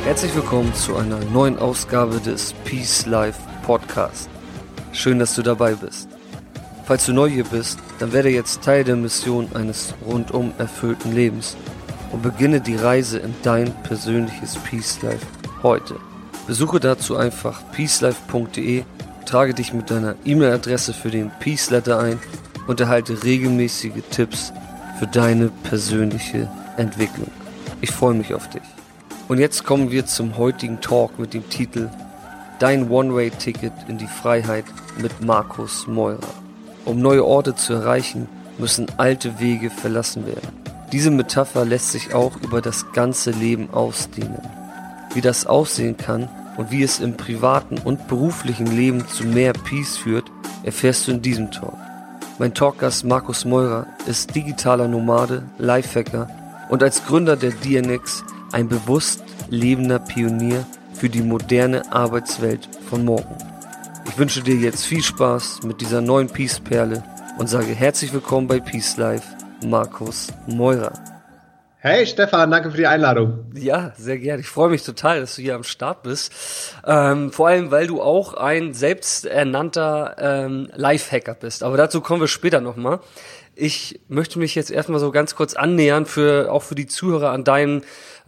Herzlich willkommen zu einer neuen Ausgabe des Peace Life Podcast. Schön, dass du dabei bist. Falls du neu hier bist, dann werde jetzt Teil der Mission eines rundum erfüllten Lebens und beginne die Reise in dein persönliches Peace Life heute. Besuche dazu einfach peacelife.de, trage dich mit deiner E-Mail-Adresse für den Peace Letter ein und erhalte regelmäßige Tipps für deine persönliche Entwicklung. Ich freue mich auf dich. Und jetzt kommen wir zum heutigen Talk mit dem Titel Dein One-Way-Ticket in die Freiheit mit Markus Meurer. Um neue Orte zu erreichen, müssen alte Wege verlassen werden. Diese Metapher lässt sich auch über das ganze Leben ausdehnen. Wie das aussehen kann und wie es im privaten und beruflichen Leben zu mehr Peace führt, erfährst du in diesem Talk. Mein Talkgast Markus Meurer ist digitaler Nomade, Lifehacker und als Gründer der DNX ein bewusst lebender Pionier für die moderne Arbeitswelt von morgen. Ich wünsche dir jetzt viel Spaß mit dieser neuen Peace-Perle und sage herzlich willkommen bei Peace Life, Markus Meurer. Hey Stefan, danke für die Einladung. Ja, sehr gerne. Ich freue mich total, dass du hier am Start bist. Vor allem, weil du auch ein selbsternannter Lifehacker bist. Aber dazu kommen wir später nochmal. Ich möchte mich jetzt erstmal so ganz kurz annähern, auch für die Zuhörer an deinen,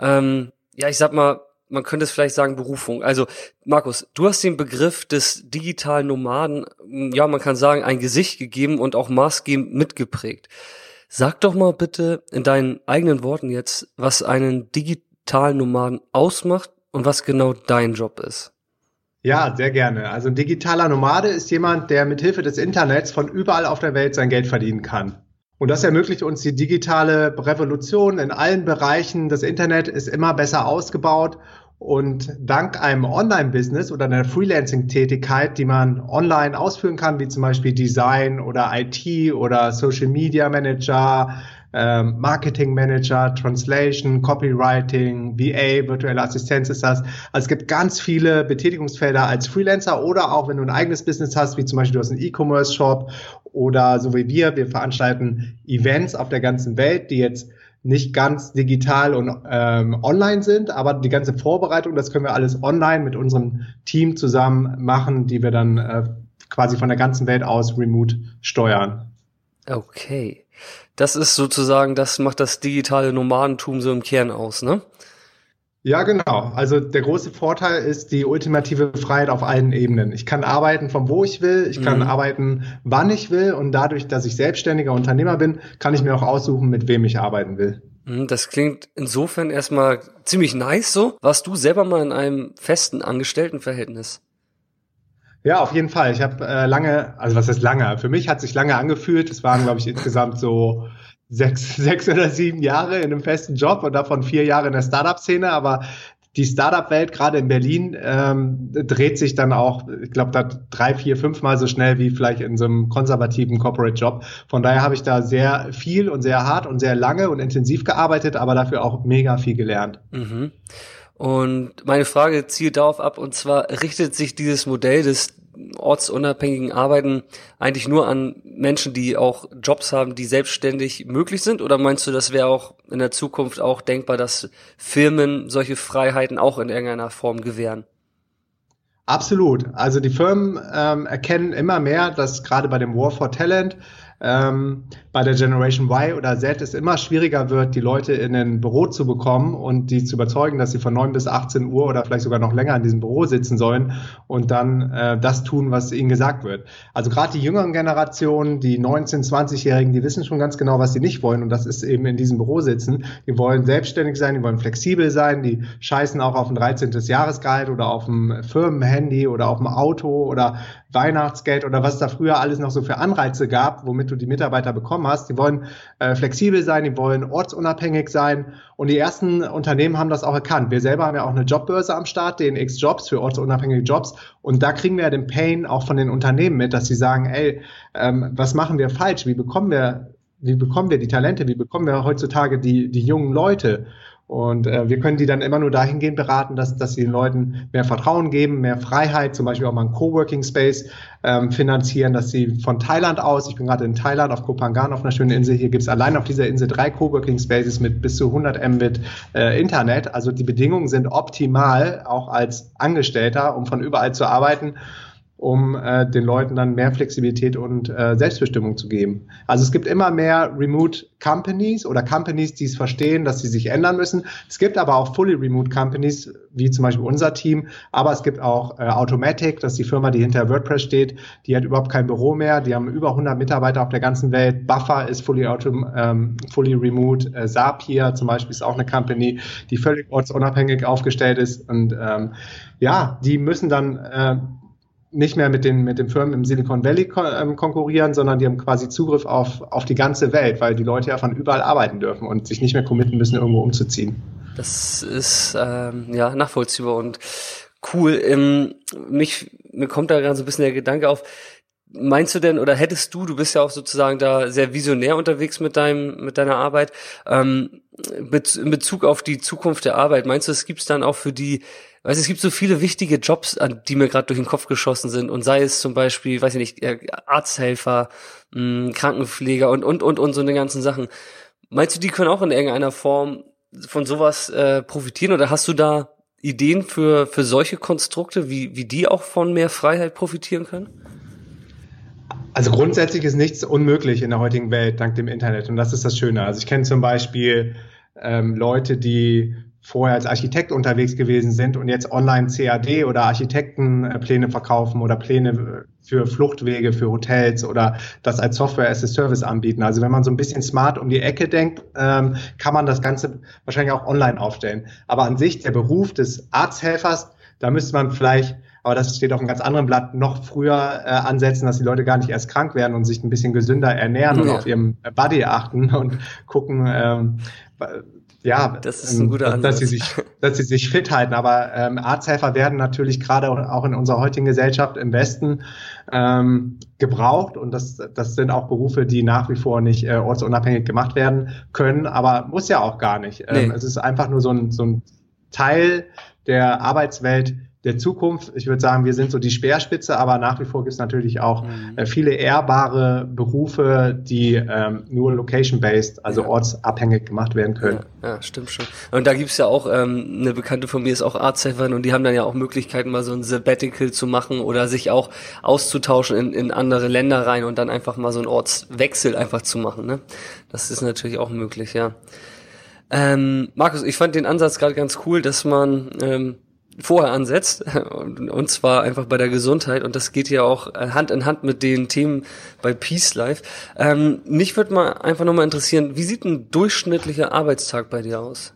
ich sag mal, man könnte es vielleicht sagen Berufung. Also Markus, du hast den Begriff des digitalen Nomaden, man kann sagen, ein Gesicht gegeben und auch maßgebend mitgeprägt. Sag doch mal bitte in deinen eigenen Worten jetzt, was einen digitalen Nomaden ausmacht und was genau dein Job ist. Ja, sehr gerne. Also ein digitaler Nomade ist jemand, der mithilfe des Internets von überall auf der Welt sein Geld verdienen kann. Und das ermöglicht uns die digitale Revolution in allen Bereichen. Das Internet ist immer besser ausgebaut und dank einem Online-Business oder einer Freelancing-Tätigkeit, die man online ausführen kann, wie zum Beispiel Design oder IT oder Social Media Manager, Marketing Manager, Translation, Copywriting, VA, virtuelle Assistenz ist das. Also es gibt ganz viele Betätigungsfelder als Freelancer oder auch wenn du ein eigenes Business hast, wie zum Beispiel du hast einen E-Commerce-Shop oder so wie wir veranstalten Events auf der ganzen Welt, die jetzt nicht ganz digital und online sind, aber die ganze Vorbereitung, das können wir alles online mit unserem Team zusammen machen, die wir dann quasi von der ganzen Welt aus remote steuern. Okay. Das ist sozusagen, das macht das digitale Nomadentum so im Kern aus, ne? Ja, genau. Also der große Vorteil ist die ultimative Freiheit auf allen Ebenen. Ich kann arbeiten von wo ich will, ich kann arbeiten wann ich will und dadurch, dass ich selbstständiger Unternehmer bin, kann ich mir auch aussuchen, mit wem ich arbeiten will. Das klingt insofern erstmal ziemlich nice so. Warst du selber mal in einem festen Angestelltenverhältnis? Ja, auf jeden Fall. Ich habe was heißt lange? Für mich hat sich lange angefühlt. Es waren, glaube ich, insgesamt so sechs oder 7 Jahre in einem festen Job und davon 4 Jahre in der Startup-Szene. Aber die Startup-Welt, gerade in Berlin, dreht sich dann auch, ich glaube, da 3, 4, 5 Mal so schnell wie vielleicht in so einem konservativen Corporate-Job. Von daher habe ich da sehr viel und sehr hart und sehr lange und intensiv gearbeitet, aber dafür auch mega viel gelernt. Mhm. Und meine Frage zielt darauf ab, und zwar richtet sich dieses Modell des ortsunabhängigen Arbeiten eigentlich nur an Menschen, die auch Jobs haben, die selbstständig möglich sind? Oder meinst du, das wäre auch in der Zukunft auch denkbar, dass Firmen solche Freiheiten auch in irgendeiner Form gewähren? Absolut. Also die Firmen erkennen immer mehr, dass gerade bei dem War for Talent bei der Generation Y oder Z es immer schwieriger wird, die Leute in ein Büro zu bekommen und die zu überzeugen, dass sie von 9 bis 18 Uhr oder vielleicht sogar noch länger in diesem Büro sitzen sollen und dann das tun, was ihnen gesagt wird. Also gerade die jüngeren Generationen, die 19-, 20-Jährigen, die wissen schon ganz genau, was sie nicht wollen und das ist eben in diesem Büro sitzen. Die wollen selbstständig sein, die wollen flexibel sein, die scheißen auch auf ein 13. Jahresgehalt oder auf ein Firmenhandy oder auf ein Auto oder Weihnachtsgeld oder was da früher alles noch so für Anreize gab, womit du die Mitarbeiter bekommen hast. Die wollen flexibel sein, die wollen ortsunabhängig sein und die ersten Unternehmen haben das auch erkannt. Wir selber haben ja auch eine Jobbörse am Start, DNX Jobs für ortsunabhängige Jobs und da kriegen wir ja den Pain auch von den Unternehmen mit, dass sie sagen, was machen wir falsch? Wie bekommen wir die Talente? Wie bekommen wir heutzutage die jungen Leute? Und wir können die dann immer nur dahingehend beraten, dass sie den Leuten mehr Vertrauen geben, mehr Freiheit, zum Beispiel auch mal einen Coworking Space finanzieren, dass sie von Thailand aus, ich bin gerade in Thailand auf Koh Phangan auf einer schönen Insel, hier gibt es allein auf dieser Insel 3 Coworking Spaces mit bis zu 100 Mbit Internet. Also die Bedingungen sind optimal, auch als Angestellter, um von überall zu arbeiten, um den Leuten dann mehr Flexibilität und Selbstbestimmung zu geben. Also es gibt immer mehr Remote Companies oder Companies, die es verstehen, dass sie sich ändern müssen. Es gibt aber auch Fully Remote Companies, wie zum Beispiel unser Team, aber es gibt auch Automatic, das ist die Firma, die hinter WordPress steht, die hat überhaupt kein Büro mehr, die haben über 100 Mitarbeiter auf der ganzen Welt. Buffer ist fully remote, Zapier zum Beispiel ist auch eine Company, die völlig ortsunabhängig aufgestellt ist und die müssen dann nicht mehr mit den Firmen im Silicon Valley konkurrieren, sondern die haben quasi Zugriff auf die ganze Welt, weil die Leute ja von überall arbeiten dürfen und sich nicht mehr committen müssen, irgendwo umzuziehen. Das ist nachvollziehbar und cool. Mir kommt da gerade so ein bisschen der Gedanke auf, meinst du denn, oder hättest du bist ja auch sozusagen da sehr visionär unterwegs mit deiner Arbeit, in Bezug auf die Zukunft der Arbeit, meinst du, es gibt's dann auch für die, es gibt so viele wichtige Jobs, an die mir gerade durch den Kopf geschossen sind und sei es zum Beispiel, weiß ich nicht, Arzthelfer, Krankenpfleger und so eine ganzen Sachen. Meinst du, die können auch in irgendeiner Form von sowas profitieren oder hast du da Ideen für solche Konstrukte, wie die auch von mehr Freiheit profitieren können? Also grundsätzlich ist nichts unmöglich in der heutigen Welt dank dem Internet und das ist das Schöne. Also ich kenne zum Beispiel Leute, die vorher als Architekt unterwegs gewesen sind und jetzt online CAD oder Architektenpläne verkaufen oder Pläne für Fluchtwege, für Hotels oder das als Software as a Service anbieten. Also wenn man so ein bisschen smart um die Ecke denkt, kann man das Ganze wahrscheinlich auch online aufstellen. Aber an sich der Beruf des Arzthelfers, da müsste man vielleicht, aber das steht auf einem ganz anderen Blatt, noch früher ansetzen, dass die Leute gar nicht erst krank werden und sich ein bisschen gesünder ernähren und auf ihrem Body achten und gucken, das ist ein guter Ansatz. dass sie sich fit halten. Aber Arzthelfer werden natürlich gerade auch in unserer heutigen Gesellschaft im Westen gebraucht. Und das sind auch Berufe, die nach wie vor nicht ortsunabhängig gemacht werden können. Aber muss ja auch gar nicht. Nee. Es ist einfach nur so ein Teil der Arbeitswelt der Zukunft. Ich würde sagen, wir sind so die Speerspitze, aber nach wie vor gibt es natürlich auch viele ehrbare Berufe, die nur location-based, also ortsabhängig gemacht werden können. Ja, stimmt schon. Und da gibt's ja auch, eine Bekannte von mir ist auch Arzthelferin und die haben dann ja auch Möglichkeiten, mal so ein Sabbatical zu machen oder sich auch auszutauschen in andere Länder rein und dann einfach mal so einen Ortswechsel einfach zu machen, ne? Das ist natürlich auch möglich, ja. Markus, ich fand den Ansatz gerade ganz cool, dass man vorher ansetzt, und zwar einfach bei der Gesundheit, und das geht ja auch Hand in Hand mit den Themen bei Peace Life. Mich würde mal einfach nochmal interessieren, wie sieht ein durchschnittlicher Arbeitstag bei dir aus?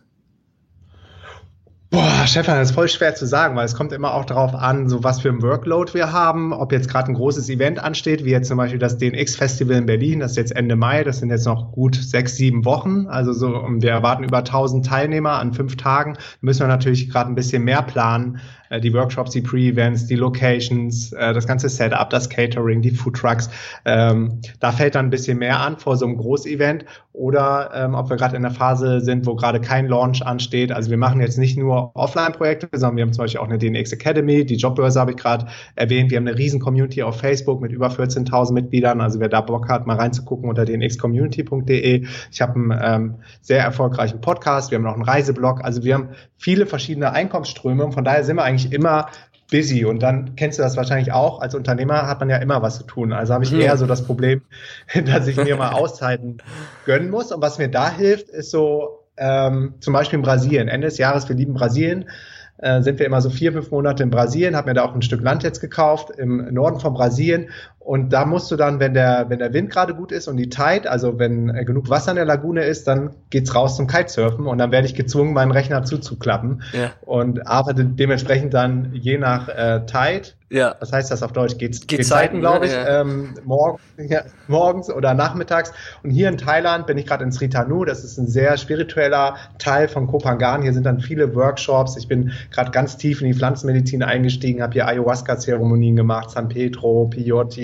Boah, Stefan, das ist voll schwer zu sagen, weil es kommt immer auch darauf an, so was für ein Workload wir haben, ob jetzt gerade ein großes Event ansteht, wie jetzt zum Beispiel das DNX-Festival in Berlin, das ist jetzt Ende Mai, das sind jetzt noch gut 6-7 Wochen, also so, wir erwarten über 1000 Teilnehmer an 5 Tagen, da müssen wir natürlich gerade ein bisschen mehr planen, die Workshops, die Pre-Events, die Locations, das ganze Setup, das Catering, die Foodtrucks, da fällt dann ein bisschen mehr an vor so einem Großevent oder ob wir gerade in der Phase sind, wo gerade kein Launch ansteht, also wir machen jetzt nicht nur Offline-Projekte, sondern wir haben zum Beispiel auch eine DNX Academy, die Jobbörse habe ich gerade erwähnt, wir haben eine riesen Community auf Facebook mit über 14.000 Mitgliedern, also wer da Bock hat, mal reinzugucken unter dnxcommunity.de. Ich habe einen sehr erfolgreichen Podcast, wir haben noch einen Reiseblog, also wir haben viele verschiedene Einkommensströme und von daher sind wir eigentlich immer busy und dann kennst du das wahrscheinlich auch, als Unternehmer hat man ja immer was zu tun, also habe ich eher so das Problem, dass ich mir mal Auszeiten gönnen muss und was mir da hilft, ist so zum Beispiel in Brasilien, Ende des Jahres, wir lieben Brasilien, sind wir immer so 4-5 Monate in Brasilien, habe mir da auch ein Stück Land jetzt gekauft im Norden von Brasilien und da musst du dann, wenn der Wind gerade gut ist und die Tide, also wenn genug Wasser in der Lagune ist, dann geht's raus zum Kitesurfen und dann werde ich gezwungen, meinen Rechner zuzuklappen und arbeite dementsprechend dann je nach Tide. Ja. Was heißt das auf Deutsch? Gezeiten, glaube ich, morgens oder nachmittags. Und hier in Thailand bin ich gerade in Sri Thanu. Das ist ein sehr spiritueller Teil von Koh Phangan. Hier sind dann viele Workshops. Ich bin gerade ganz tief in die Pflanzenmedizin eingestiegen, habe hier Ayahuasca-Zeremonien gemacht, San Pedro, Peyote,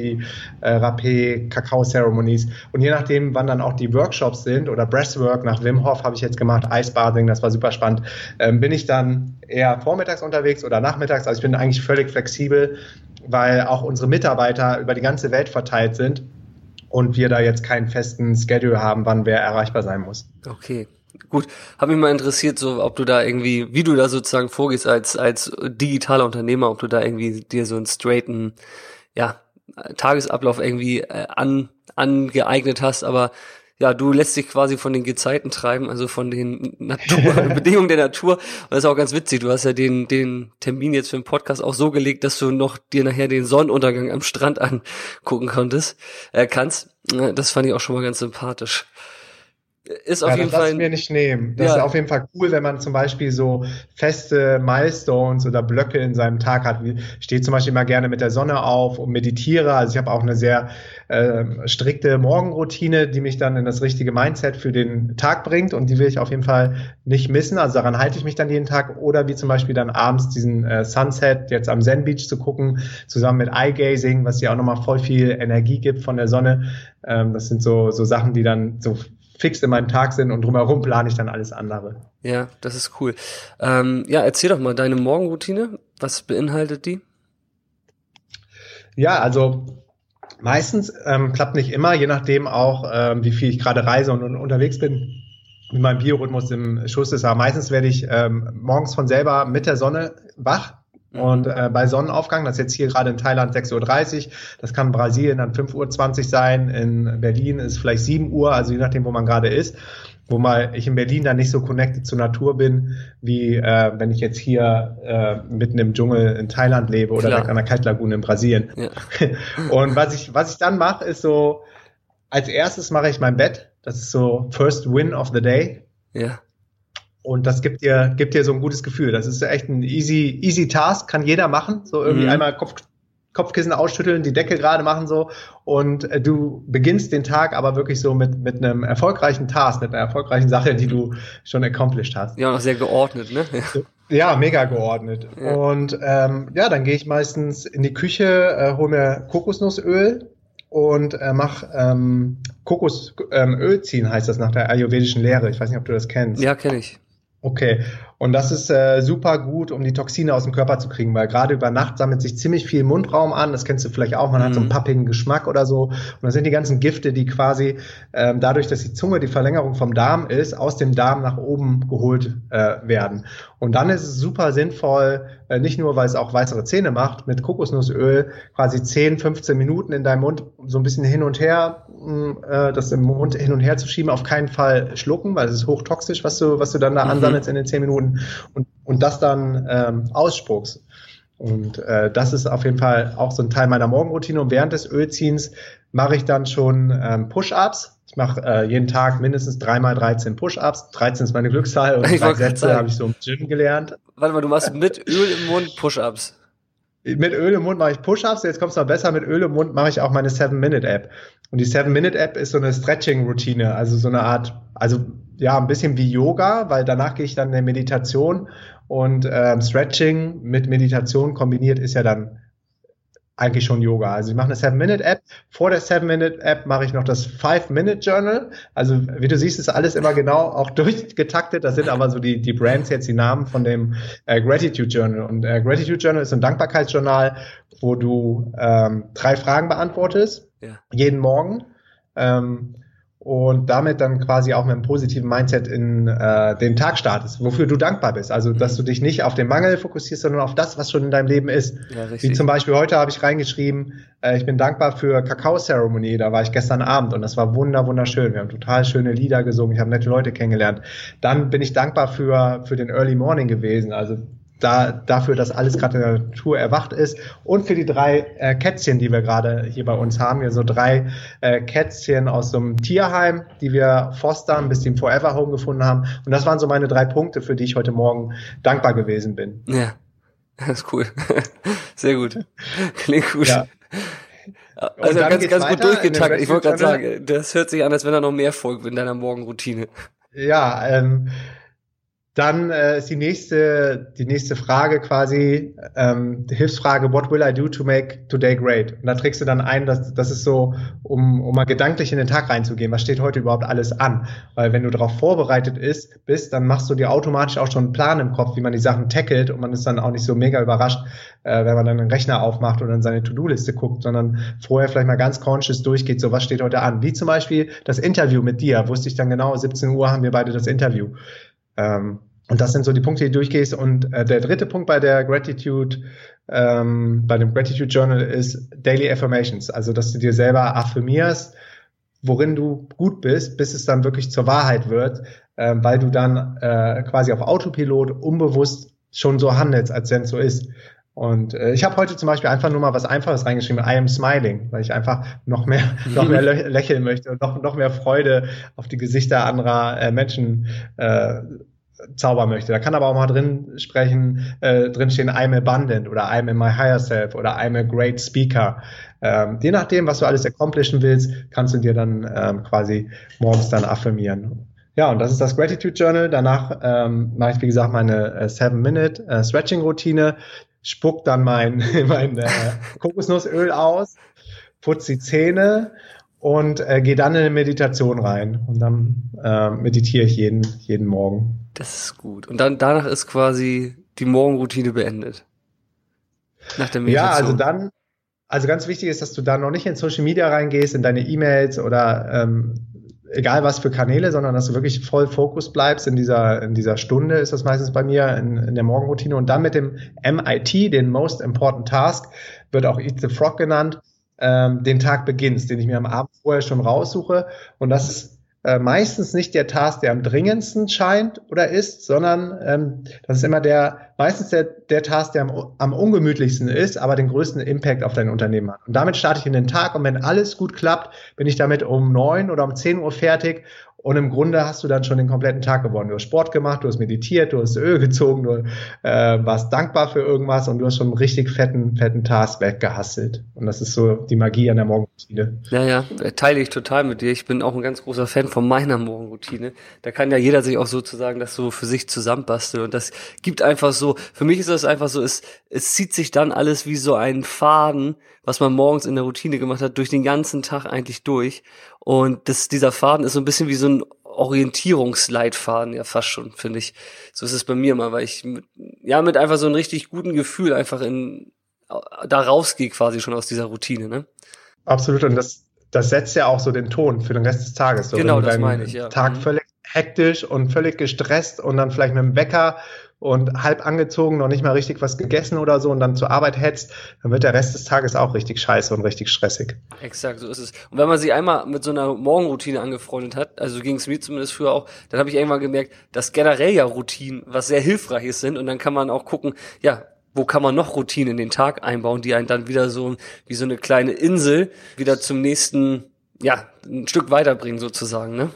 die Rapé, Kakao-Ceremonies. Und je nachdem, wann dann auch die Workshops sind oder Breathwork nach Wim Hof habe ich jetzt gemacht, Ice-Bathing, das war super spannend, bin ich dann eher vormittags unterwegs oder nachmittags. Also ich bin eigentlich völlig flexibel, weil auch unsere Mitarbeiter über die ganze Welt verteilt sind und wir da jetzt keinen festen Schedule haben, wann wer erreichbar sein muss. Okay. Gut, hat mich mal interessiert, so ob du da irgendwie, wie du da sozusagen vorgehst als digitaler Unternehmer, ob du da irgendwie dir so einen straighten, Tagesablauf irgendwie angeeignet hast, aber ja, du lässt dich quasi von den Gezeiten treiben, also von den Bedingungen der Natur. Und das ist auch ganz witzig. Du hast ja den Termin jetzt für den Podcast auch so gelegt, dass du noch dir nachher den Sonnenuntergang am Strand angucken kannst. Das fand ich auch schon mal ganz sympathisch. Ist auf jeden Fall. Das mir nicht nehmen. Das ist auf jeden Fall cool, wenn man zum Beispiel so feste Milestones oder Blöcke in seinem Tag hat. Ich stehe zum Beispiel immer gerne mit der Sonne auf und meditiere. Also ich habe auch eine sehr strikte Morgenroutine, die mich dann in das richtige Mindset für den Tag bringt und die will ich auf jeden Fall nicht missen. Also daran halte ich mich dann jeden Tag. Oder wie zum Beispiel dann abends diesen Sunset jetzt am Zen Beach zu gucken, zusammen mit Eye Gazing, was ja auch nochmal voll viel Energie gibt von der Sonne. Das sind so Sachen, die dann so fix in meinem Tag sind und drumherum plane ich dann alles andere. Ja, das ist cool. Erzähl doch mal deine Morgenroutine. Was beinhaltet die? Ja, also meistens klappt nicht immer, je nachdem auch, wie viel ich gerade reise und unterwegs bin, wie mein Biorhythmus im Schuss ist. Aber meistens werde ich morgens von selber mit der Sonne wach. Und bei Sonnenaufgang, das ist jetzt hier gerade in Thailand 6:30 Uhr, das kann in Brasilien dann 5:20 Uhr sein, in Berlin ist vielleicht 7 Uhr, also je nachdem, wo man gerade ist. Wobei ich in Berlin dann nicht so connected zur Natur bin, wie wenn ich jetzt hier mitten im Dschungel in Thailand lebe oder direkt an der Kaltlagune in Brasilien. Ja. Und was ich dann mache, ist so, als erstes mache ich mein Bett, das ist so First Win of the Day. Ja. Und das gibt dir so ein gutes Gefühl. Das ist echt ein easy Task, kann jeder machen. So irgendwie einmal Kopfkissen ausschütteln, die Decke gerade machen so. Und du beginnst den Tag aber wirklich so mit einem erfolgreichen Task, mit einer erfolgreichen Sache, die du schon accomplished hast. Ja, noch sehr geordnet, ne? Ja, mega geordnet. Ja. Und dann gehe ich meistens in die Küche, hole mir Kokosnussöl und mach Kokosöl ziehen, heißt das nach der ayurvedischen Lehre. Ich weiß nicht, ob du das kennst. Ja, kenne ich. Okay, und das ist super gut, um die Toxine aus dem Körper zu kriegen, weil gerade über Nacht sammelt sich ziemlich viel Mundraum an, das kennst du vielleicht auch, man hat so einen pappigen Geschmack oder so, und das sind die ganzen Gifte, die quasi dadurch, dass die Zunge die Verlängerung vom Darm ist, aus dem Darm nach oben geholt werden. Und dann ist es super sinnvoll, nicht nur, weil es auch weißere Zähne macht, mit Kokosnussöl quasi 10, 15 Minuten in deinem Mund so ein bisschen hin und her, das im Mund hin und her zu schieben, auf keinen Fall schlucken, weil es ist hochtoxisch, was du dann da ansammelst in den 10 Minuten und das dann ausspuckst. Und das ist auf jeden Fall auch so ein Teil meiner Morgenroutine. Und während des Ölziehens mache ich dann schon Push-Ups. Ich mache jeden Tag mindestens 3x13 Push-Ups. 13 ist meine Glückszahl und 3 Sätze habe ich so im Gym gelernt. Warte mal, du machst mit Öl im Mund Push-Ups. Mit Öl im Mund mache ich Push-Ups, jetzt kommt's noch besser, mit Öl im Mund mache ich auch meine 7-Minute-App. Und die 7-Minute-App ist so eine Stretching-Routine, also so eine Art, also ja, ein bisschen wie Yoga, weil danach gehe ich dann in eine Meditation und Stretching mit Meditation kombiniert ist ja dann eigentlich schon Yoga. Also ich mache eine 7-Minute-App. Vor der 7-Minute-App mache ich noch das 5-Minute-Journal. Also wie du siehst, ist alles immer genau auch durchgetaktet. Das sind aber so die Brands jetzt, die Namen von dem Gratitude-Journal. Und Gratitude-Journal ist ein Dankbarkeitsjournal, wo du 3 Fragen beantwortest, jeden Morgen. Und damit dann quasi auch mit einem positiven Mindset in den Tag startest, wofür du dankbar bist. Also, dass du dich nicht auf den Mangel fokussierst, sondern auf das, was schon in deinem Leben ist. Ja, wie zum Beispiel heute habe ich reingeschrieben, ich bin dankbar für Kakao-Ceremony, da war ich gestern Abend und das war wunderschön. Wir haben total schöne Lieder gesungen, ich habe nette Leute kennengelernt. Dann bin ich dankbar für den Early Morning gewesen, also dafür, dass alles gerade in der Natur erwacht ist und für die 3 Kätzchen, die wir gerade hier bei uns haben. Hier so 3 Kätzchen aus so einem Tierheim, die wir fostern, bis die im Forever Home gefunden haben. Und das waren so meine 3 Punkte, für die ich heute Morgen dankbar gewesen bin. Ja, das ist cool. Sehr gut. Klingt gut. Ja. Also ganz gut durchgetaktet. Ich wollte gerade sagen, das hört sich an, als wenn da noch mehr folgt in deiner Morgenroutine. Ja, Dann ist die nächste Frage quasi, die Hilfsfrage, what will I do to make today great? Und da trägst du dann ein, das ist so, um mal gedanklich in den Tag reinzugehen, was steht heute überhaupt alles an? Weil wenn du darauf vorbereitet bist, dann machst du dir automatisch auch schon einen Plan im Kopf, wie man die Sachen tackelt, und man ist dann auch nicht so mega überrascht, wenn man dann einen Rechner aufmacht oder in seine To-Do-Liste guckt, sondern vorher vielleicht mal ganz conscious durchgeht, so was steht heute an? Wie zum Beispiel das Interview mit dir, wusste ich dann genau, 17 Uhr haben wir beide das Interview. Und das sind so die Punkte, die du durchgehst. Und der dritte Punkt bei der Gratitude, bei dem Gratitude Journal ist Daily Affirmations. Also, dass du dir selber affirmierst, worin du gut bist, bis es dann wirklich zur Wahrheit wird, weil du dann quasi auf Autopilot unbewusst schon so handelst, als wenn es so ist. Und ich habe heute zum Beispiel einfach nur mal was Einfaches reingeschrieben, I am smiling, weil ich einfach noch mehr lächeln möchte und noch mehr Freude auf die Gesichter anderer Menschen zaubern möchte. Da kann aber auch mal drinstehen, I'm abundant oder I'm in my higher self oder I'm a great speaker. Je nachdem, was du alles accomplishen willst, kannst du dir dann quasi morgens dann affirmieren. Ja, und das ist das Gratitude Journal. Danach mache ich, wie gesagt, meine 7-Minute Stretching-Routine, spuck dann mein Kokosnussöl aus, putze die Zähne und gehe dann in eine Meditation rein. Und dann meditiere ich jeden Morgen. Das ist gut. Und dann danach ist quasi die Morgenroutine beendet. Nach der Meditation. Ja, also ganz wichtig ist, dass du da noch nicht in Social Media reingehst, in deine E-Mails oder egal was für Kanäle, sondern dass du wirklich voll Fokus bleibst in dieser Stunde, ist das meistens bei mir in der Morgenroutine. Und dann mit dem MIT, den Most Important Task, wird auch Eat the Frog genannt, den Tag beginnst, den ich mir am Abend vorher schon raussuche. Und das ist meistens nicht der Task, der am dringendsten scheint oder ist, sondern das ist immer meistens der Task, der am ungemütlichsten ist, aber den größten Impact auf dein Unternehmen hat. Und damit starte ich in den Tag, und wenn alles gut klappt, bin ich damit um 9 oder um 10 Uhr fertig. Und im Grunde hast du dann schon den kompletten Tag gewonnen. Du hast Sport gemacht, du hast meditiert, du hast Öl gezogen, du warst dankbar für irgendwas, und du hast schon einen richtig fetten Task weggehasselt. Und das ist so die Magie an der Morgenroutine. Ja, teile ich total mit dir. Ich bin auch ein ganz großer Fan von meiner Morgenroutine. Da kann ja jeder sich auch sozusagen das so für sich zusammenbasteln. Und das gibt einfach so, für mich ist das einfach so, es zieht sich dann alles wie so ein Faden, was man morgens in der Routine gemacht hat, durch den ganzen Tag eigentlich durch. Und dieser Faden ist so ein bisschen wie so ein Orientierungsleitfaden, ja fast schon, finde ich. So ist es bei mir immer, weil ich mit einfach so einem richtig guten Gefühl einfach da rausgehe quasi schon aus dieser Routine, ne? Absolut, und das setzt ja auch so den Ton für den Rest des Tages. So, genau, das meine ich, ja. Tag völlig hektisch und völlig gestresst und dann vielleicht mit dem Wecker und halb angezogen, noch nicht mal richtig was gegessen oder so, und dann zur Arbeit hetzt, dann wird der Rest des Tages auch richtig scheiße und richtig stressig. Exakt, so ist es. Und wenn man sich einmal mit so einer Morgenroutine angefreundet hat, also ging es mir zumindest früher auch, dann habe ich irgendwann gemerkt, dass generell ja Routinen was sehr Hilfreiches sind, und dann kann man auch gucken, ja, wo kann man noch Routinen in den Tag einbauen, die einen dann wieder so wie so eine kleine Insel wieder zum nächsten, ein Stück weiterbringen sozusagen, ne?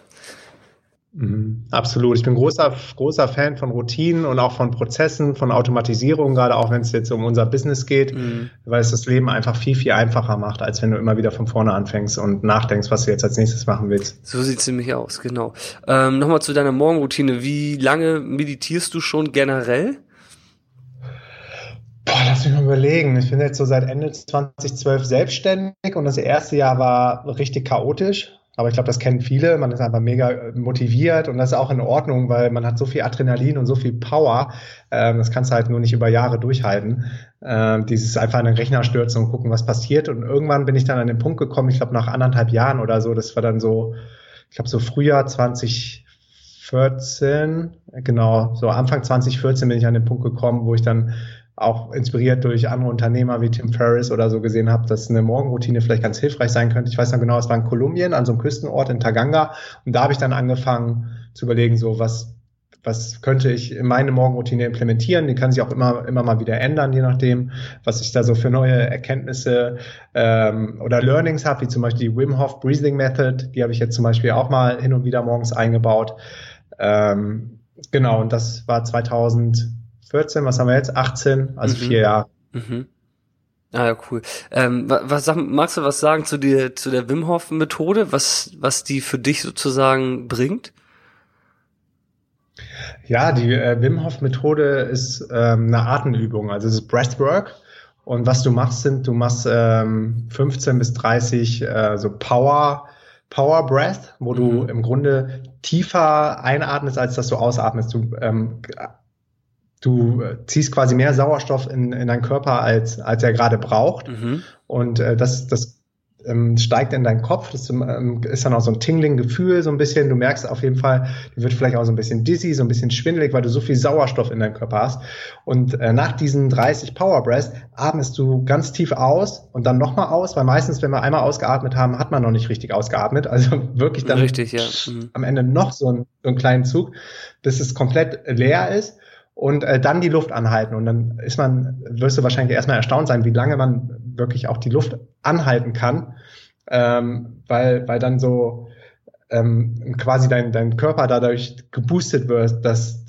Absolut. Ich bin großer Fan von Routinen und auch von Prozessen, von Automatisierung, gerade auch wenn es jetzt um unser Business geht, weil es das Leben einfach viel, viel einfacher macht, als wenn du immer wieder von vorne anfängst und nachdenkst, was du jetzt als nächstes machen willst. So sieht's nämlich aus, genau. Nochmal zu deiner Morgenroutine. Wie lange meditierst du schon generell? Lass mich mal überlegen. Ich bin jetzt so seit Ende 2012 selbstständig, und das erste Jahr war richtig chaotisch. Aber ich glaube, das kennen viele. Man ist einfach mega motiviert, und das ist auch in Ordnung, weil man hat so viel Adrenalin und so viel Power. Das kannst du halt nur nicht über Jahre durchhalten. Dieses einfach in den Rechner stürzen und gucken, was passiert. Und irgendwann bin ich dann an den Punkt gekommen, ich glaube nach 1,5 Jahren oder so, das war dann so, ich glaube so Frühjahr 2014, genau, so Anfang 2014 bin ich an den Punkt gekommen, wo ich dann auch inspiriert durch andere Unternehmer wie Tim Ferriss oder so gesehen habe, dass eine Morgenroutine vielleicht ganz hilfreich sein könnte. Ich weiß noch genau, es war in Kolumbien, an so einem Küstenort in Taganga, und da habe ich dann angefangen zu überlegen, so was könnte ich in meine Morgenroutine implementieren. Die kann sich auch immer mal wieder ändern, je nachdem, was ich da so für neue Erkenntnisse oder Learnings habe, wie zum Beispiel die Wim Hof Breathing Method, die habe ich jetzt zum Beispiel auch mal hin und wieder morgens eingebaut. Genau, und das war 2014, was haben wir jetzt? 18, also 4 Jahre. Ah ja, cool. Magst du was sagen zu der Wim Hof Methode, was die für dich sozusagen bringt? Ja, die Wim Hof Methode ist eine Atemübung, also es ist Breathwork. Und was du machst, du machst 15 bis 30 so Power Breath, wo du im Grunde tiefer einatmest, als dass du ausatmest. Du ziehst quasi mehr Sauerstoff in deinen Körper, als er gerade braucht. Und das steigt in deinen Kopf. Das ist dann auch so ein Tingling-Gefühl, so ein bisschen. Du merkst auf jeden Fall, du wird vielleicht auch so ein bisschen dizzy, so ein bisschen schwindelig, weil du so viel Sauerstoff in deinem Körper hast. Und nach diesen 30 Power Breaths atmest du ganz tief aus und dann nochmal aus, weil meistens, wenn wir einmal ausgeatmet haben, hat man noch nicht richtig ausgeatmet. Also wirklich dann richtig, ja. Am Ende noch so einen kleinen Zug, bis es komplett leer ist. Und dann die Luft anhalten. Und dann wirst du wahrscheinlich erstmal erstaunt sein, wie lange man wirklich auch die Luft anhalten kann, weil dann so quasi dein Körper dadurch geboostet wird, dass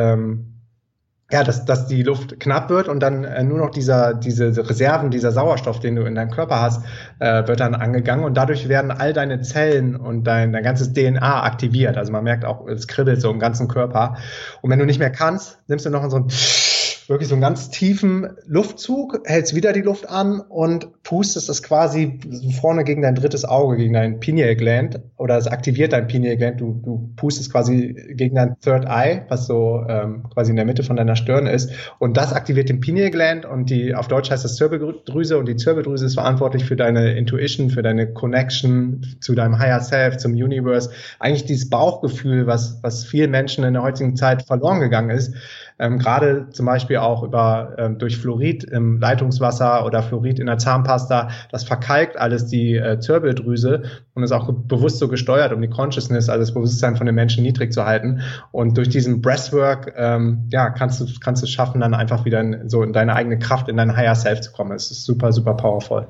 die Luft knapp wird und dann nur noch diese Reserven, dieser Sauerstoff, den du in deinem Körper hast, wird dann angegangen und dadurch werden all deine Zellen und dein ganzes DNA aktiviert. Also man merkt auch, es kribbelt so im ganzen Körper. Und wenn du nicht mehr kannst, nimmst du noch wirklich so einen ganz tiefen Luftzug, hältst wieder die Luft an und pustest das quasi vorne gegen dein drittes Auge, gegen dein Pineal Gland, oder es aktiviert dein Pineal Gland. Du pustest quasi gegen dein Third Eye, was so quasi in der Mitte von deiner Stirn ist, und das aktiviert den Pineal Gland, und auf Deutsch heißt das Zirbeldrüse, und die Zirbeldrüse ist verantwortlich für deine Intuition, für deine Connection zu deinem Higher Self, zum Universe. Eigentlich dieses Bauchgefühl, was vielen Menschen in der heutigen Zeit verloren gegangen ist. Gerade zum Beispiel auch durch Fluorid im Leitungswasser oder Fluorid in der Zahnpasta, das verkalkt alles die Zirbeldrüse und ist auch bewusst so gesteuert, um die Consciousness, also das Bewusstsein von den Menschen niedrig zu halten. Und durch diesen Breathwork kannst du es schaffen, dann einfach wieder in deine eigene Kraft, in dein Higher Self zu kommen. Es ist super, super powerful.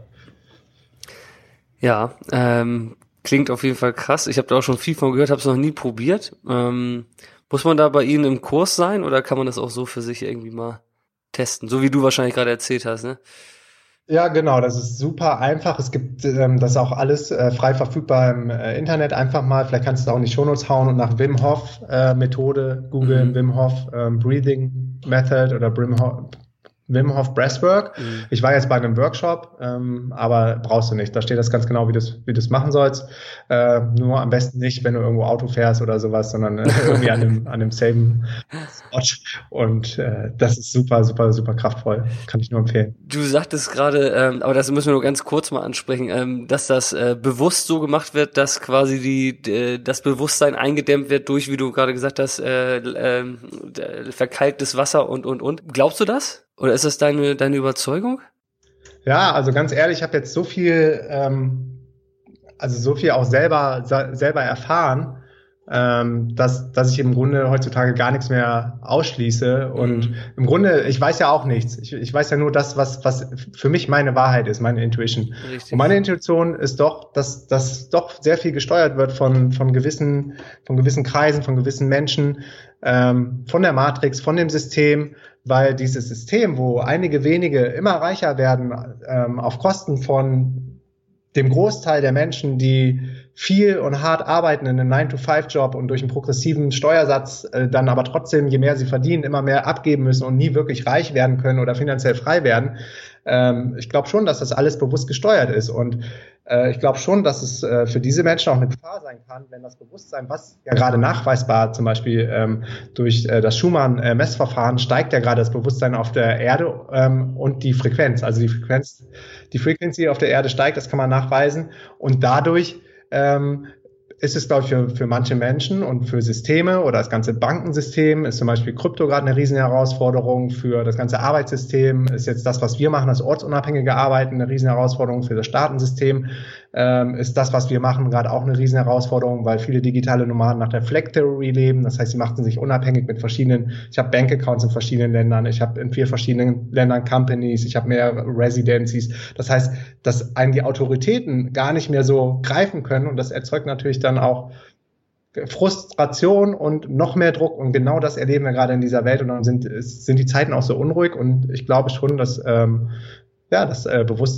Ja, klingt auf jeden Fall krass. Ich habe da auch schon viel von gehört, habe es noch nie probiert. Muss man da bei Ihnen im Kurs sein oder kann man das auch so für sich irgendwie mal testen? So wie du wahrscheinlich gerade erzählt hast, ne? Ja, genau, das ist super einfach. Es gibt das auch alles frei verfügbar im Internet. Einfach mal, vielleicht kannst du es auch in die Shownotes hauen und nach Wim Hof Methode googeln, Wim Hof Breathing Method oder Wim Hof Breathwork. Ich war jetzt bei einem Workshop, aber brauchst du nicht. Da steht das ganz genau, wie du es machen sollst. Nur am besten nicht, wenn du irgendwo Auto fährst oder sowas, sondern irgendwie an dem selben Spot. Und das ist super, super, super kraftvoll. Kann ich nur empfehlen. Du sagtest gerade, aber das müssen wir nur ganz kurz mal ansprechen, dass das bewusst so gemacht wird, dass quasi das Bewusstsein eingedämmt wird durch, wie du gerade gesagt hast, verkalktes Wasser und. Glaubst du das? Oder ist das deine Überzeugung? Ja, also ganz ehrlich, ich habe jetzt so viel auch selber erfahren, dass ich im Grunde heutzutage gar nichts mehr ausschließe. Und im Grunde, ich weiß ja auch nichts. Ich weiß ja nur das, was für mich meine Wahrheit ist, meine Intuition. Richtig. Und meine Intuition ist doch, dass doch sehr viel gesteuert wird von gewissen Kreisen, von gewissen Menschen, von der Matrix, von dem System, weil dieses System, wo einige wenige immer reicher werden, auf Kosten von dem Großteil der Menschen, die viel und hart arbeiten in einem 9-to-5-Job und durch einen progressiven Steuersatz dann aber trotzdem, je mehr sie verdienen, immer mehr abgeben müssen und nie wirklich reich werden können oder finanziell frei werden. Ich glaube schon, dass das alles bewusst gesteuert ist, und ich glaube schon, dass es für diese Menschen auch eine Gefahr sein kann, wenn das Bewusstsein, was ja gerade nachweisbar zum Beispiel durch das Schumann-Messverfahren, steigt ja gerade das Bewusstsein auf der Erde und die Frequenz, also die Frequency auf der Erde steigt, das kann man nachweisen, und dadurch ist es, glaube ich, für manche Menschen und für Systeme oder das ganze Bankensystem ist zum Beispiel Krypto gerade eine riesen Herausforderung. Für das ganze Arbeitssystem ist jetzt das, was wir machen, das ortsunabhängige Arbeiten, eine riesen Herausforderung. Für das Staatensystem ist das, was wir machen, gerade auch eine riesen Herausforderung, weil viele digitale Nomaden nach der Flag Theory leben. Das heißt, sie machten sich unabhängig mit ich habe Bankaccounts in verschiedenen Ländern, ich habe in 4 verschiedenen Ländern Companies, ich habe mehrere Residencies. Das heißt, dass einen die Autoritäten gar nicht mehr so greifen können, und das erzeugt natürlich dann auch Frustration und noch mehr Druck, und genau das erleben wir gerade in dieser Welt, und dann sind die Zeiten auch so unruhig, und ich glaube schon, dass das bewusst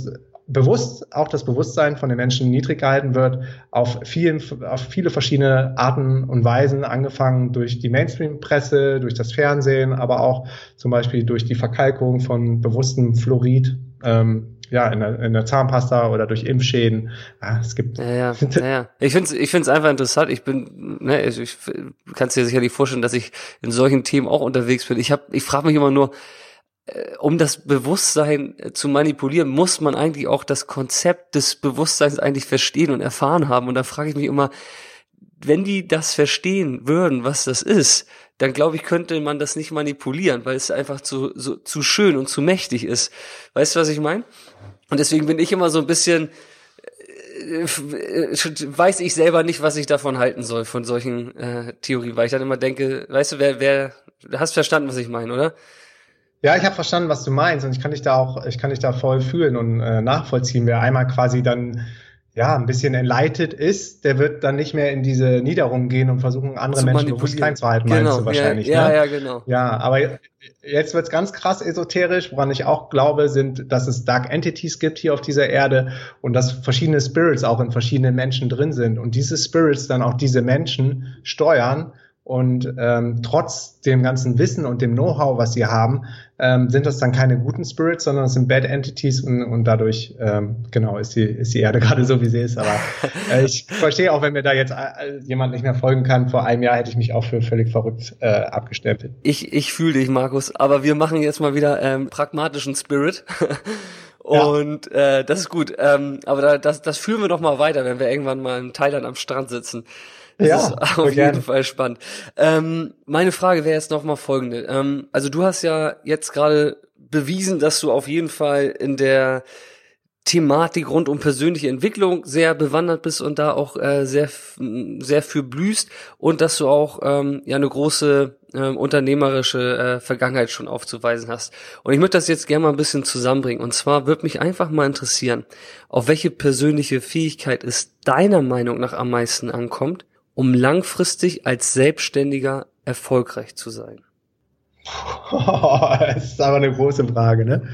auch das Bewusstsein von den Menschen niedrig gehalten wird, auf viele verschiedene Arten und Weisen, angefangen durch die Mainstream-Presse, durch das Fernsehen, aber auch zum Beispiel durch die Verkalkung von bewusstem Fluorid, in der Zahnpasta oder durch Impfschäden. Es gibt. Ja. Ich find's einfach interessant. Ich kannst dir sicherlich vorstellen, dass ich in solchen Themen auch unterwegs bin. Ich frage mich immer nur, um das Bewusstsein zu manipulieren, muss man eigentlich auch das Konzept des Bewusstseins eigentlich verstehen und erfahren haben. Und da frage ich mich immer, wenn die das verstehen würden, was das ist, dann glaube ich, könnte man das nicht manipulieren, weil es einfach zu schön und zu mächtig ist. Weißt du, was ich meine? Und deswegen bin ich immer so ein bisschen, weiß ich selber nicht, was ich davon halten soll, von solchen Theorien, weil ich dann immer denke, weißt du, du hast verstanden, was ich meine, oder? Ja, ich habe verstanden, was du meinst, und ich kann dich da voll fühlen und nachvollziehen. Wer einmal quasi dann ein bisschen enlightened ist, der wird dann nicht mehr in diese Niederung gehen und versuchen, andere Menschen bewusst klein zu halten, meinst du wahrscheinlich. Ja, genau. Ja, aber jetzt wird's ganz krass esoterisch. Woran ich auch glaube, sind, dass es Dark Entities gibt hier auf dieser Erde und dass verschiedene Spirits auch in verschiedenen Menschen drin sind und diese Spirits dann auch diese Menschen steuern. Und trotz dem ganzen Wissen und dem Know-how, was sie haben, sind das dann keine guten Spirits, sondern es sind Bad Entities und dadurch ist die Erde gerade so, wie sie ist. Aber ich verstehe auch, wenn mir da jetzt jemand nicht mehr folgen kann. Vor einem Jahr hätte ich mich auch für völlig verrückt abgestempelt. Ich fühle dich, Markus. Aber wir machen jetzt mal wieder pragmatischen Spirit. Und das ist gut. Aber das fühlen wir doch mal weiter, wenn wir irgendwann mal in Thailand am Strand sitzen. Das ist auf jeden Fall spannend. Meine Frage wäre jetzt nochmal folgende. Also du hast ja jetzt gerade bewiesen, dass du auf jeden Fall in der Thematik rund um persönliche Entwicklung sehr bewandert bist und da auch sehr für blühst und dass du auch eine große unternehmerische Vergangenheit schon aufzuweisen hast. Und ich möchte das jetzt gerne mal ein bisschen zusammenbringen. Und zwar würde mich einfach mal interessieren, auf welche persönliche Fähigkeit es deiner Meinung nach am meisten ankommt, um langfristig als Selbstständiger erfolgreich zu sein? Das ist aber eine große Frage, ne?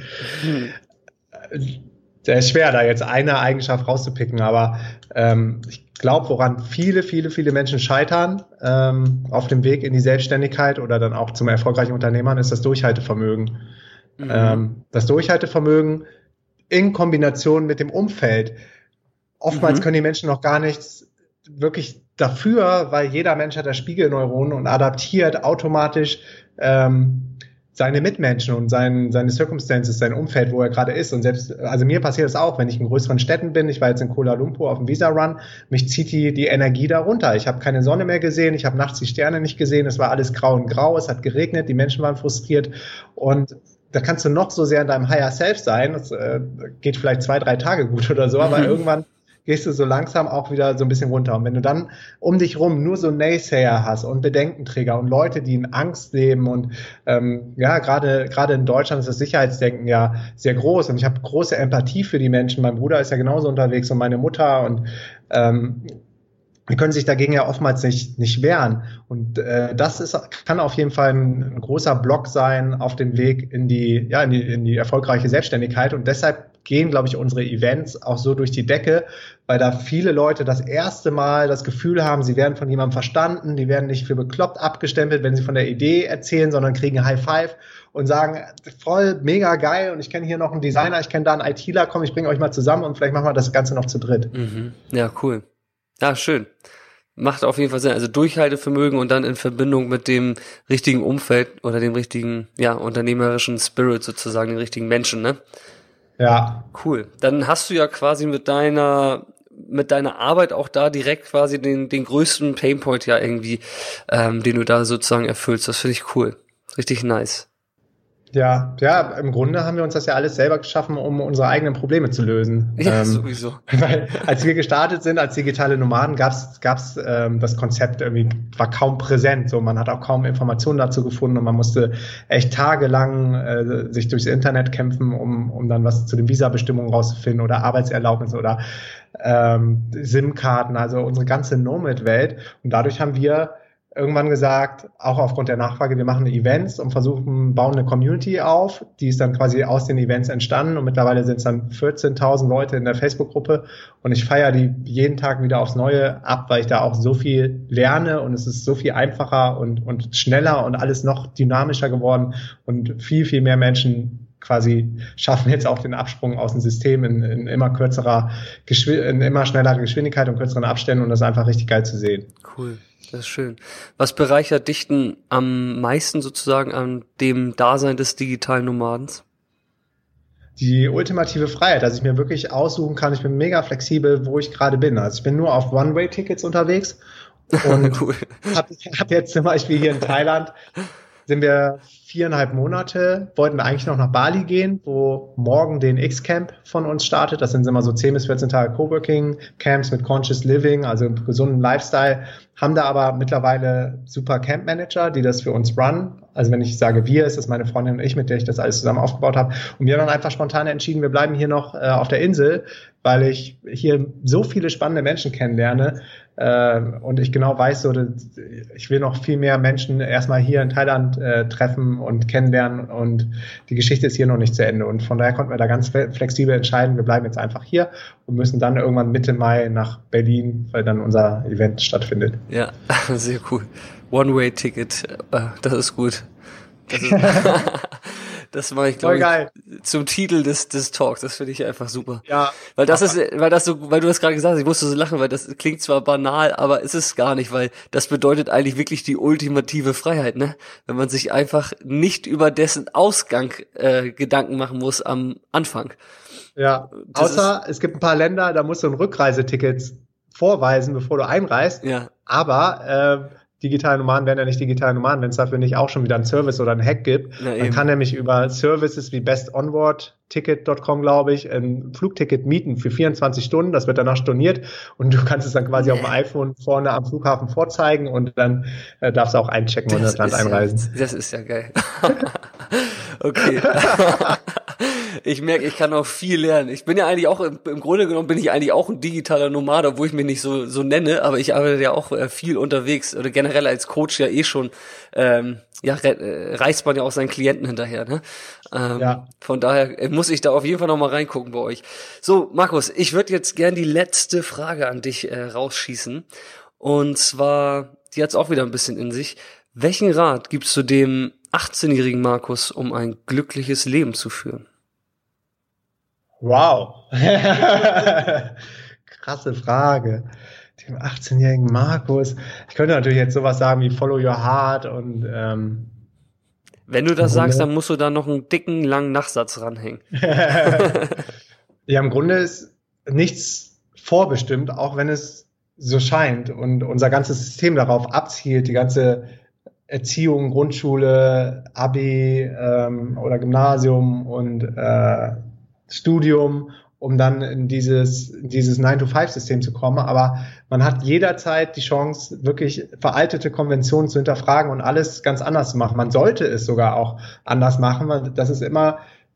Sehr schwer, da jetzt eine Eigenschaft rauszupicken, aber ich glaube, woran viele, viele, viele Menschen scheitern auf dem Weg in die Selbstständigkeit oder dann auch zum erfolgreichen Unternehmer, ist das Durchhaltevermögen. Das Durchhaltevermögen in Kombination mit dem Umfeld. Oftmals können die Menschen noch gar nichts wirklich dafür, weil jeder Mensch hat das Spiegelneuronen und adaptiert automatisch seine Mitmenschen und seine Circumstances, sein Umfeld, wo er gerade ist. Und also mir passiert es auch, wenn ich in größeren Städten bin, ich war jetzt in Kuala Lumpur auf dem Visa-Run, mich zieht die Energie da runter. Ich habe keine Sonne mehr gesehen, ich habe nachts die Sterne nicht gesehen, es war alles grau und grau, es hat geregnet, die Menschen waren frustriert und da kannst du noch so sehr in deinem Higher Self sein, das geht vielleicht 2-3 Tage gut oder so, aber irgendwann gehst du so langsam auch wieder so ein bisschen runter. Und wenn du dann um dich rum nur so Naysayer hast und Bedenkenträger und Leute, die in Angst leben und gerade in Deutschland ist das Sicherheitsdenken ja sehr groß und ich habe große Empathie für die Menschen. Mein Bruder ist ja genauso unterwegs und meine Mutter und die können sich dagegen ja oftmals nicht wehren. Und kann auf jeden Fall ein großer Block sein auf dem Weg in die erfolgreiche Selbstständigkeit. Und deshalb gehen, glaube ich, unsere Events auch so durch die Decke, weil da viele Leute das erste Mal das Gefühl haben, sie werden von jemandem verstanden, die werden nicht für bekloppt abgestempelt, wenn sie von der Idee erzählen, sondern kriegen High Five und sagen, voll mega geil und ich kenne hier noch einen Designer, ich kenne da einen ITler, komm, ich bringe euch mal zusammen und vielleicht machen wir das Ganze noch zu dritt. Ja, cool. Ja, schön. Macht auf jeden Fall Sinn. Also Durchhaltevermögen und dann in Verbindung mit dem richtigen Umfeld oder dem richtigen, unternehmerischen Spirit sozusagen, den richtigen Menschen, ne? Ja. Cool. Dann hast du ja quasi mit deiner Arbeit auch da direkt quasi den größten Painpoint ja irgendwie, den du da sozusagen erfüllst. Das finde ich cool. Richtig nice. Ja, im Grunde haben wir uns das ja alles selber geschaffen, um unsere eigenen Probleme zu lösen. Ja, sowieso. Weil als wir gestartet sind als digitale Nomaden, gab's das Konzept irgendwie, war kaum präsent. So, man hat auch kaum Informationen dazu gefunden und man musste echt tagelang sich durchs Internet kämpfen, um dann was zu den Visa-Bestimmungen rauszufinden oder Arbeitserlaubnis oder SIM-Karten, also unsere ganze Nomad-Welt. Und dadurch haben wir irgendwann gesagt, auch aufgrund der Nachfrage, wir machen Events und bauen eine Community auf. Die ist dann quasi aus den Events entstanden und mittlerweile sind es dann 14.000 Leute in der Facebook-Gruppe und ich feiere die jeden Tag wieder aufs Neue ab, weil ich da auch so viel lerne und es ist so viel einfacher und schneller und alles noch dynamischer geworden und viel, viel mehr Menschen quasi schaffen jetzt auch den Absprung aus dem System in immer in immer schnellerer Geschwindigkeit und kürzeren Abständen und das ist einfach richtig geil zu sehen. Cool. Das ist schön. Was bereichert dich denn am meisten sozusagen an dem Dasein des digitalen Nomadens? Die ultimative Freiheit, dass ich mir wirklich aussuchen kann, ich bin mega flexibel, wo ich gerade bin. Also ich bin nur auf One-Way-Tickets unterwegs und Cool. hab jetzt zum Beispiel hier in Thailand, sind wir 4,5 Monate, wollten eigentlich noch nach Bali gehen, wo morgen den X-Camp von uns startet. Das sind immer so 10 bis 14 Tage Coworking-Camps mit Conscious Living, also gesunden Lifestyle. Haben da aber mittlerweile super Camp-Manager, die das für uns runnen. Also wenn ich sage wir, ist das meine Freundin und ich, mit der ich das alles zusammen aufgebaut habe. Und wir haben dann einfach spontan entschieden, wir bleiben hier noch auf der Insel, weil ich hier so viele spannende Menschen kennenlerne und ich genau weiß, so, ich will noch viel mehr Menschen erstmal hier in Thailand treffen und kennenlernen und die Geschichte ist hier noch nicht zu Ende. Und von daher konnten wir da ganz flexibel entscheiden, wir bleiben jetzt einfach hier und müssen dann irgendwann Mitte Mai nach Berlin, weil dann unser Event stattfindet. Ja, sehr cool. One-Way-Ticket, das ist gut. Das mache ich, glaube ich, zum Titel des Talks. Das finde ich einfach super. Ja. Weil du das gerade gesagt hast, ich musste so lachen, weil das klingt zwar banal, aber ist es gar nicht, weil das bedeutet eigentlich wirklich die ultimative Freiheit, ne? Wenn man sich einfach nicht über dessen Ausgang Gedanken machen muss am Anfang. Ja, außer es gibt ein paar Länder, da musst du ein Rückreiseticket vorweisen, bevor du einreist. Ja. Aber digitale Nomaden werden ja nicht digitale Nomaden, wenn es dafür nicht auch schon wieder einen Service oder einen Hack gibt. Na, man kann nämlich über Services wie bestonboardticket.com, glaube ich, ein Flugticket mieten für 24 Stunden. Das wird danach storniert und du kannst es dann quasi auf dem iPhone vorne am Flughafen vorzeigen und dann darfst du auch einchecken und in das Land einreisen. Das ist ja geil. Okay. Ich merke, ich kann auch viel lernen. Ich bin ja eigentlich auch, im Grunde genommen bin ich eigentlich auch ein digitaler Nomade, obwohl ich mich nicht so nenne, aber ich arbeite ja auch viel unterwegs oder generell als Coach ja eh schon, reist man ja auch seinen Klienten hinterher, ne? Ja. Von daher muss ich da auf jeden Fall nochmal reingucken bei euch. So, Markus, ich würde jetzt gern die letzte Frage an dich rausschießen. Und zwar, die hat's auch wieder ein bisschen in sich. Welchen Rat gibst du dem 18-jährigen Markus, um ein glückliches Leben zu führen? Wow. Krasse Frage. Dem 18-jährigen Markus. Ich könnte natürlich jetzt sowas sagen wie Follow Your Heart und wenn du das sagst, dann musst du da noch einen dicken, langen Nachsatz ranhängen. Ja, im Grunde ist nichts vorbestimmt, auch wenn es so scheint und unser ganzes System darauf abzielt, die ganze Erziehung, Grundschule, Abi oder Gymnasium und Studium, um dann in dieses 9-to-5-System zu kommen. Aber man hat jederzeit die Chance, wirklich veraltete Konventionen zu hinterfragen und alles ganz anders zu machen. Man sollte es sogar auch anders machen. Das ist immer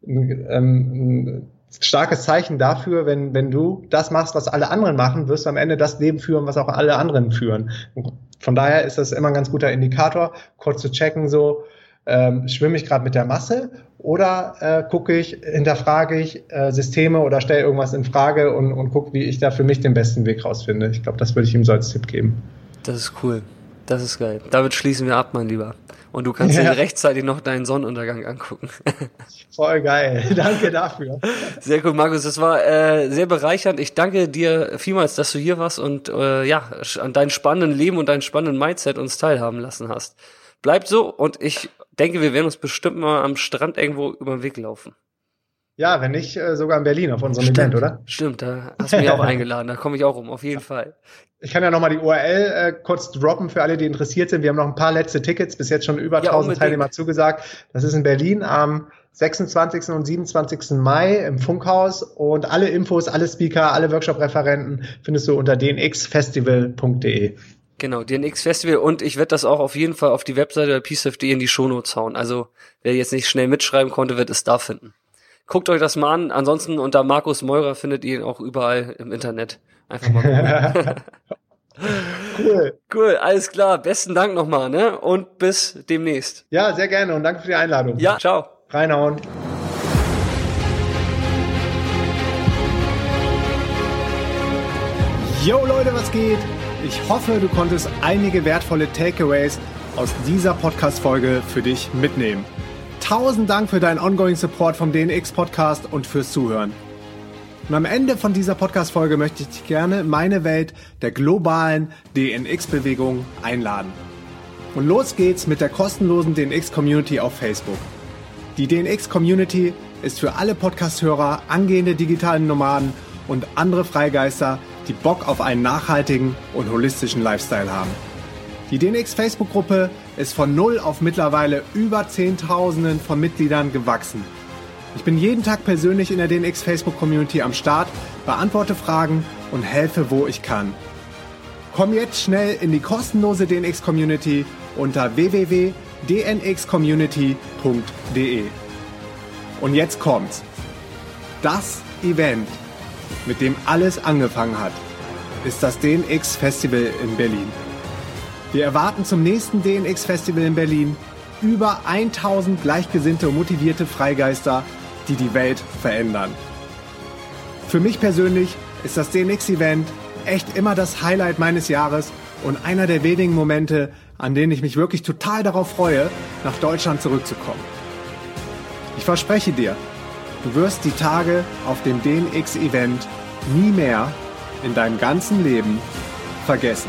ein starkes Zeichen dafür, wenn du das machst, was alle anderen machen, wirst du am Ende das Leben führen, was auch alle anderen führen. Von daher ist das immer ein ganz guter Indikator, kurz zu checken, so, schwimme ich gerade mit der Masse oder hinterfrage ich Systeme oder stelle irgendwas in Frage und gucke, wie ich da für mich den besten Weg rausfinde. Ich glaube, das würde ich ihm so als Tipp geben. Das ist cool. Das ist geil. Damit schließen wir ab, mein Lieber. Und du kannst dir rechtzeitig noch deinen Sonnenuntergang angucken. Voll geil. Danke dafür. Sehr gut, Markus. Das war sehr bereichernd. Ich danke dir vielmals, dass du hier warst und an deinem spannenden Leben und deinem spannenden Mindset uns teilhaben lassen hast. Bleib so und ich denke, wir werden uns bestimmt mal am Strand irgendwo über den Weg laufen. Ja, wenn nicht, sogar in Berlin auf unserem Event, oder? Stimmt, da hast du mich auch eingeladen, da komme ich auch rum, auf jeden Fall. Ich kann ja nochmal die URL kurz droppen für alle, die interessiert sind. Wir haben noch ein paar letzte Tickets, bis jetzt schon über 1000 Teilnehmer zugesagt. Das ist in Berlin am 26. und 27. Mai im Funkhaus und alle Infos, alle Speaker, alle Workshop-Referenten findest du unter dnxfestival.de. Genau, DNX Festival und ich werde das auch auf jeden Fall auf die Webseite der PeaceF.de in die Shownotes hauen. Also wer jetzt nicht schnell mitschreiben konnte, wird es da finden. Guckt euch das mal an. Ansonsten unter Markus Meurer findet ihr ihn auch überall im Internet. Einfach mal gucken. Cool, alles klar. Besten Dank nochmal, ne? Und bis demnächst. Ja, sehr gerne und danke für die Einladung. Ja, ciao. Reinhauen. Yo Leute, was geht? Ich hoffe, du konntest einige wertvolle Takeaways aus dieser Podcast-Folge für dich mitnehmen. 1000 Dank für deinen ongoing Support vom DNX-Podcast und fürs Zuhören. Und am Ende von dieser Podcast-Folge möchte ich dich gerne in meine Welt der globalen DNX-Bewegung einladen. Und los geht's mit der kostenlosen DNX-Community auf Facebook. Die DNX-Community ist für alle Podcast-Hörer, angehende digitalen Nomaden und andere Freigeister, die Bock auf einen nachhaltigen und holistischen Lifestyle haben. Die DNX-Facebook-Gruppe ist von 0 auf mittlerweile über Zehntausenden von Mitgliedern gewachsen. Ich bin jeden Tag persönlich in der DNX-Facebook-Community am Start, beantworte Fragen und helfe, wo ich kann. Komm jetzt schnell in die kostenlose DNX-Community unter www.dnxcommunity.de. Und jetzt kommt's. Das Event, mit dem alles angefangen hat, ist das DNX-Festival in Berlin. Wir erwarten zum nächsten DNX-Festival in Berlin über 1000 gleichgesinnte und motivierte Freigeister, die die Welt verändern. Für mich persönlich ist das DNX-Event echt immer das Highlight meines Jahres und einer der wenigen Momente, an denen ich mich wirklich total darauf freue, nach Deutschland zurückzukommen. Ich verspreche dir, du wirst die Tage auf dem DNX-Event nie mehr in deinem ganzen Leben vergessen.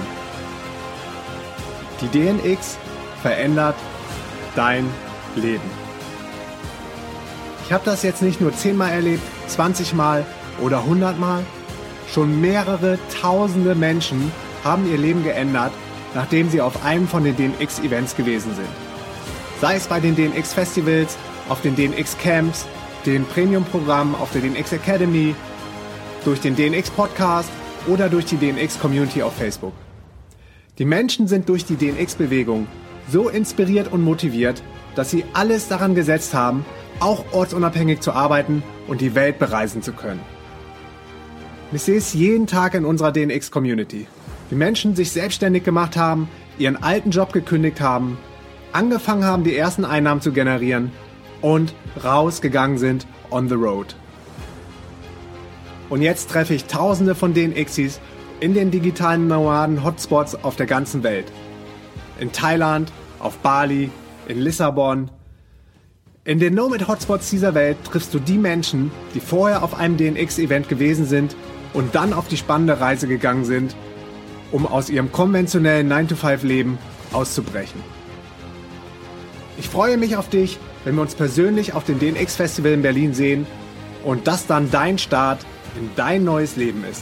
Die DNX verändert dein Leben. Ich habe das jetzt nicht nur 10-mal erlebt, 20-mal oder 100-mal. Schon mehrere tausende Menschen haben ihr Leben geändert, nachdem sie auf einem von den DNX-Events gewesen sind. Sei es bei den DNX-Festivals, auf den DNX-Camps, den Premium-Programmen auf der DNX Academy, durch den DNX-Podcast oder durch die DNX-Community auf Facebook. Die Menschen sind durch die DNX-Bewegung so inspiriert und motiviert, dass sie alles daran gesetzt haben, auch ortsunabhängig zu arbeiten und die Welt bereisen zu können. Ich sehe es jeden Tag in unserer DNX-Community, wie Menschen sich selbstständig gemacht haben, ihren alten Job gekündigt haben, angefangen haben, die ersten Einnahmen zu generieren und rausgegangen sind on the road. Und jetzt treffe ich Tausende von DNXis in den digitalen Nomaden-Hotspots auf der ganzen Welt. In Thailand, auf Bali, in Lissabon. In den Nomad-Hotspots dieser Welt triffst du die Menschen, die vorher auf einem DNX-Event gewesen sind und dann auf die spannende Reise gegangen sind, um aus ihrem konventionellen 9-to-5-Leben auszubrechen. Ich freue mich auf dich, wenn wir uns persönlich auf dem DNX-Festival in Berlin sehen und das dann dein Start in dein neues Leben ist.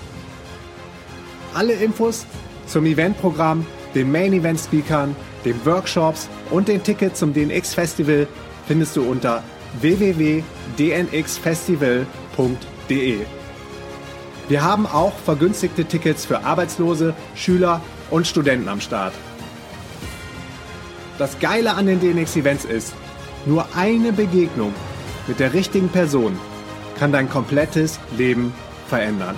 Alle Infos zum Eventprogramm, den Main-Event-Speakern, den Workshops und den Tickets zum DNX-Festival findest du unter www.dnxfestival.de. Wir haben auch vergünstigte Tickets für Arbeitslose, Schüler und Studenten am Start. Das Geile an den DNX-Events ist, nur eine Begegnung mit der richtigen Person kann dein komplettes Leben verändern.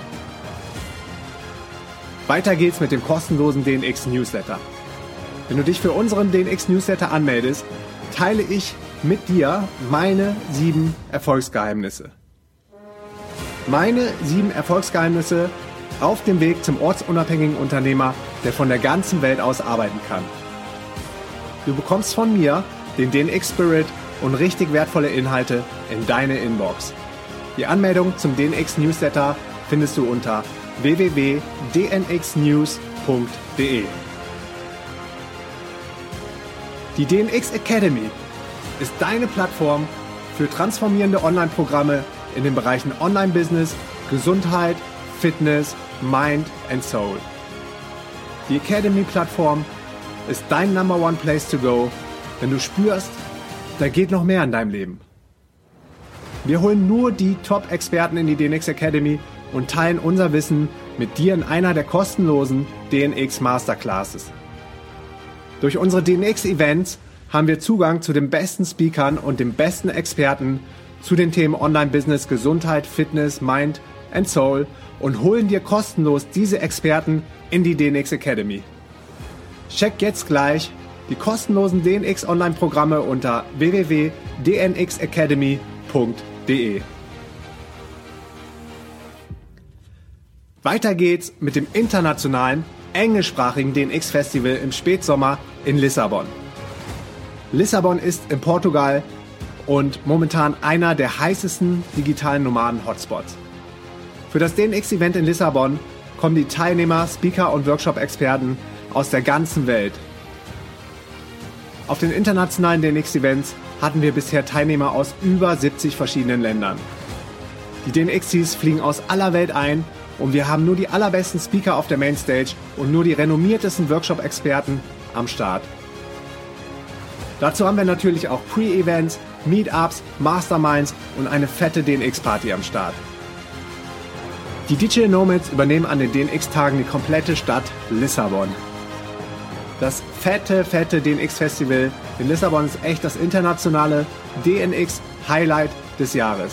Weiter geht's mit dem kostenlosen DNX-Newsletter. Wenn du dich für unseren DNX-Newsletter anmeldest, teile ich mit dir meine 7 Erfolgsgeheimnisse. Meine 7 Erfolgsgeheimnisse auf dem Weg zum ortsunabhängigen Unternehmer, der von der ganzen Welt aus arbeiten kann. Du bekommst von mir den DNX-Spirit und richtig wertvolle Inhalte in deine Inbox. Die Anmeldung zum DNX-Newsletter findest du unter www.dnxnews.de. Die DNX Academy ist deine Plattform für transformierende Online-Programme in den Bereichen Online-Business, Gesundheit, Fitness, Mind and Soul. Die Academy-Plattform ist dein Number One Place to go, wenn du spürst, da geht noch mehr in deinem Leben. Wir holen nur die Top-Experten in die DNX Academy und teilen unser Wissen mit dir in einer der kostenlosen DNX Masterclasses. Durch unsere DNX-Events haben wir Zugang zu den besten Speakern und den besten Experten zu den Themen Online-Business, Gesundheit, Fitness, Mind and Soul und holen dir kostenlos diese Experten in die DNX Academy. Check jetzt gleich die kostenlosen DNX Online-Programme unter www.dnxacademy.de. Weiter geht's mit dem internationalen, englischsprachigen DNX-Festival im Spätsommer in Lissabon. Lissabon ist in Portugal und momentan einer der heißesten digitalen Nomaden-Hotspots. Für das DNX-Event in Lissabon kommen die Teilnehmer, Speaker und Workshop-Experten aus der ganzen Welt. Auf den internationalen DNX-Events hatten wir bisher Teilnehmer aus über 70 verschiedenen Ländern. Die DNXs fliegen aus aller Welt ein und wir haben nur die allerbesten Speaker auf der Mainstage und nur die renommiertesten Workshop-Experten am Start. Dazu haben wir natürlich auch Pre-Events, Meetups, Masterminds und eine fette DNX-Party am Start. Die Digital Nomads übernehmen an den DNX-Tagen die komplette Stadt Lissabon. Das fette DNX-Festival in Lissabon ist echt das internationale DNX-Highlight des Jahres.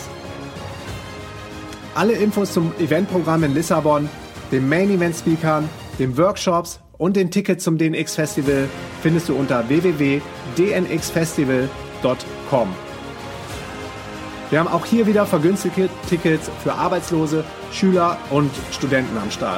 Alle Infos zum Eventprogramm in Lissabon, den Main-Event-Speakern, den Workshops und den Tickets zum DNX-Festival findest du unter www.dnxfestival.com. Wir haben auch hier wieder vergünstigte Tickets für Arbeitslose, Schüler und Studenten am Start.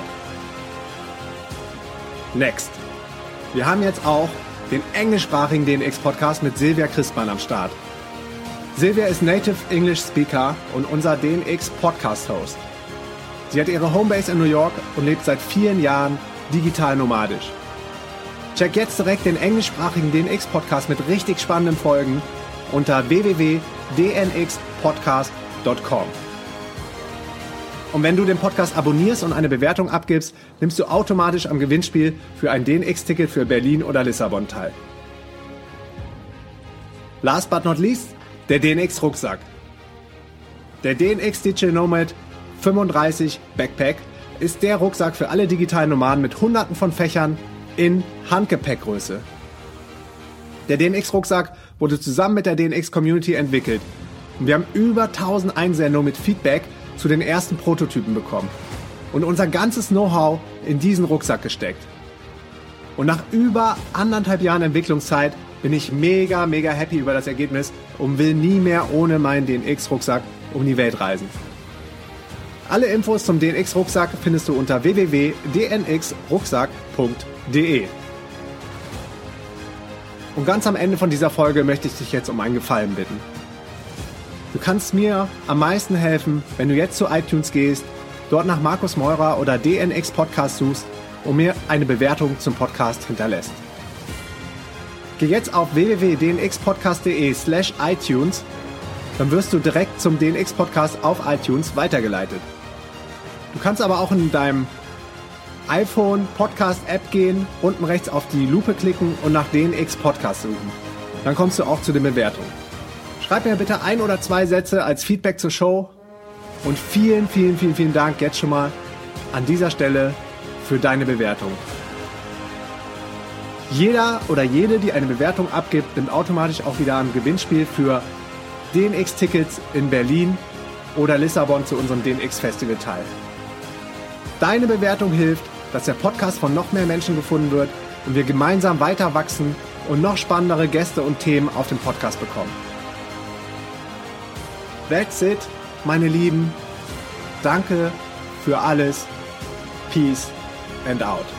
Next. Wir haben jetzt auch den englischsprachigen DNX-Podcast mit Silvia Christmann am Start. Silvia ist Native English Speaker und unser DNX-Podcast-Host. Sie hat ihre Homebase in New York und lebt seit vielen Jahren digital nomadisch. Check jetzt direkt den englischsprachigen DNX-Podcast mit richtig spannenden Folgen unter www.dnxpodcast.com. Und wenn du den Podcast abonnierst und eine Bewertung abgibst, nimmst du automatisch am Gewinnspiel für ein DNX-Ticket für Berlin oder Lissabon teil. Last but not least, der DNX-Rucksack. Der DNX Digital Nomad 35 Backpack ist der Rucksack für alle digitalen Nomaden mit hunderten von Fächern in Handgepäckgröße. Der DNX-Rucksack wurde zusammen mit der DNX-Community entwickelt und wir haben über 1000 Einsendungen mit Feedback zu den ersten Prototypen bekommen und unser ganzes Know-how in diesen Rucksack gesteckt. Und nach über 1,5 Jahren Entwicklungszeit bin ich mega happy über das Ergebnis und will nie mehr ohne meinen DNX-Rucksack um die Welt reisen. Alle Infos zum DNX-Rucksack findest du unter www.dnxrucksack.de. Und ganz am Ende von dieser Folge möchte ich dich jetzt um einen Gefallen bitten. Du kannst mir am meisten helfen, wenn du jetzt zu iTunes gehst, dort nach Markus Meurer oder DNX Podcast suchst und mir eine Bewertung zum Podcast hinterlässt. Geh jetzt auf www.dnxpodcast.de/iTunes, dann wirst du direkt zum DNX Podcast auf iTunes weitergeleitet. Du kannst aber auch in deinem iPhone Podcast App gehen, unten rechts auf die Lupe klicken und nach DNX Podcast suchen. Dann kommst du auch zu den Bewertungen. Schreib mir bitte 1 oder 2 Sätze als Feedback zur Show und vielen Dank jetzt schon mal an dieser Stelle für deine Bewertung. Jeder oder jede, die eine Bewertung abgibt, nimmt automatisch auch wieder am Gewinnspiel für DNX-Tickets in Berlin oder Lissabon zu unserem DNX-Festival teil. Deine Bewertung hilft, dass der Podcast von noch mehr Menschen gefunden wird und wir gemeinsam weiter wachsen und noch spannendere Gäste und Themen auf dem Podcast bekommen. That's it, meine Lieben. Danke für alles. Peace and out.